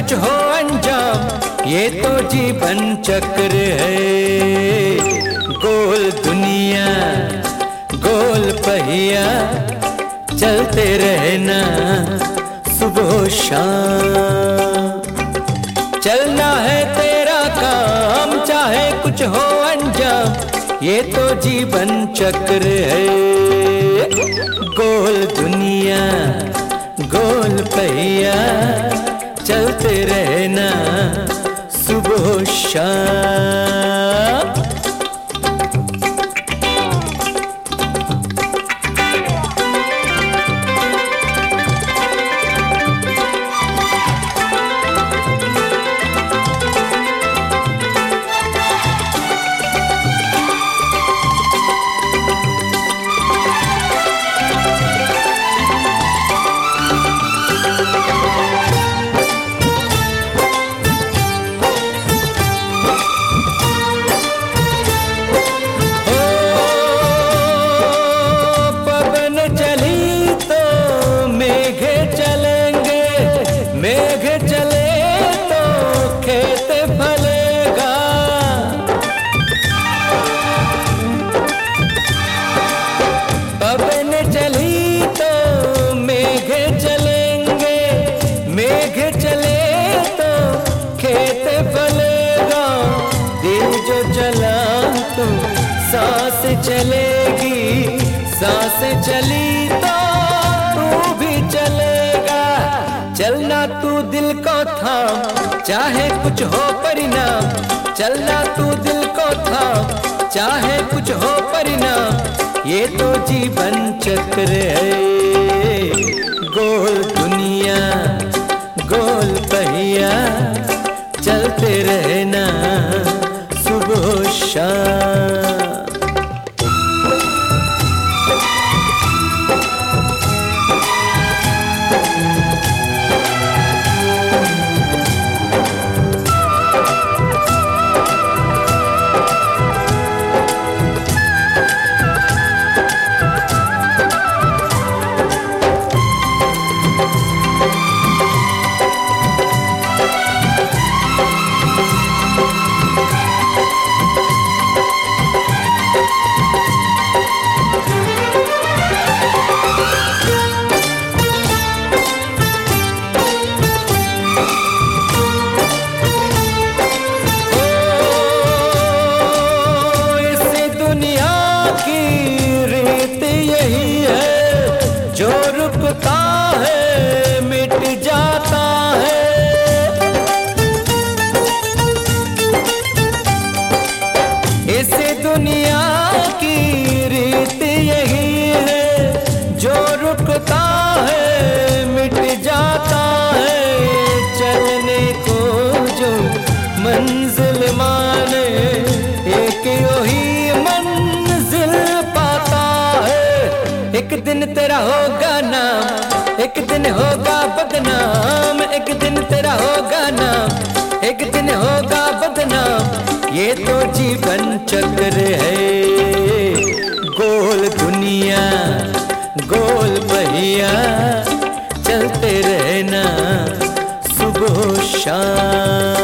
कुछ हो अंजाम, ये तो जीवन चक्र है। गोल दुनिया गोल पहिया, चलते रहना सुबह शाम। चलना है तेरा काम, चाहे कुछ हो अंजाम, ये तो जीवन चक्र है। गोल दुनिया गोल पहिया, चलते रहना सुबह शाम। मेघ चले तो खेत फलेगा, पवन चली तो मेघ चलेंगे, मेघ चले तो खेत फलेगा। दिल जो चला तो सांस चलेगी, सांस चली तो तू भी चलेगा। चलना तू दिल को थाम, चाहे कुछ हो परिणाम। चलना तू दिल को थाम, चाहे कुछ हो परिणाम, ये तो जीवन चक्र है। गोल दुनिया गोल पहिया, चलते रहना सुबह शाम। जो रुकता है मिट जाता है, इस दुनिया की रीत यही है। जो रुकता है मिट जाता है, चलने को जो मंजिल माने, एक वही मंजिल पाता है। एक दिन तेरा होगा नाम, एक दिन होगा बदनाम। एक दिन तेरा होगा नाम, एक दिन होगा बदनाम, ये तो जीवन चक्र है। गोल दुनिया गोल पहिया, चलते रहना सुबह शाम।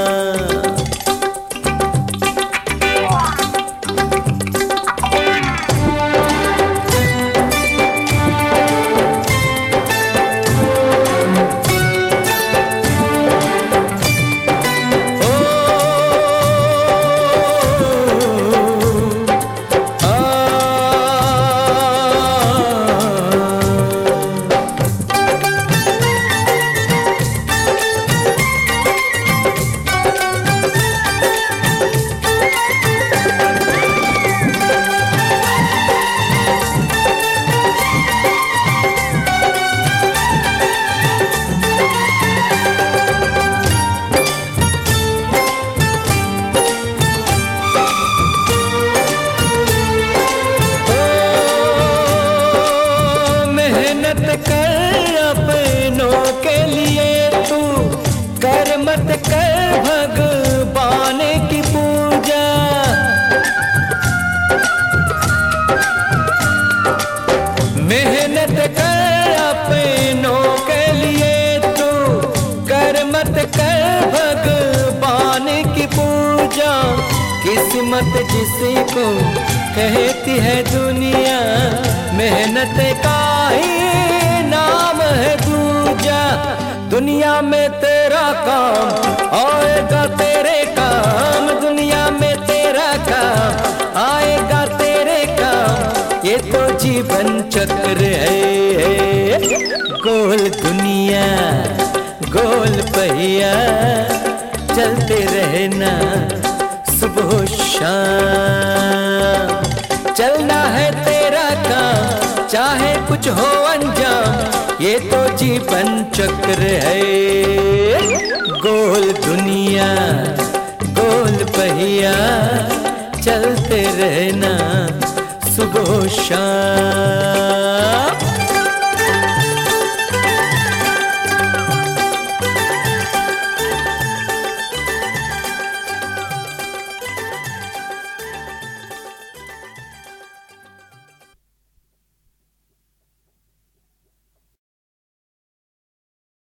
किस्मत जिसको कहती है दुनिया, मेहनत का ही नाम है दूजा। दुनिया में तेरा काम आएगा तेरे काम, दुनिया में तेरा काम आएगा तेरे काम। ये तो जीवन चक्र है, गोल दुनिया गोल पहिया, चलते रहना सुबह शाम। चलना है तेरा काम चाहे कुछ हो अंजाम, ये तो जीवन चक्र है। गोल दुनिया गोल पहिया, चलते रहना सुबह शाम।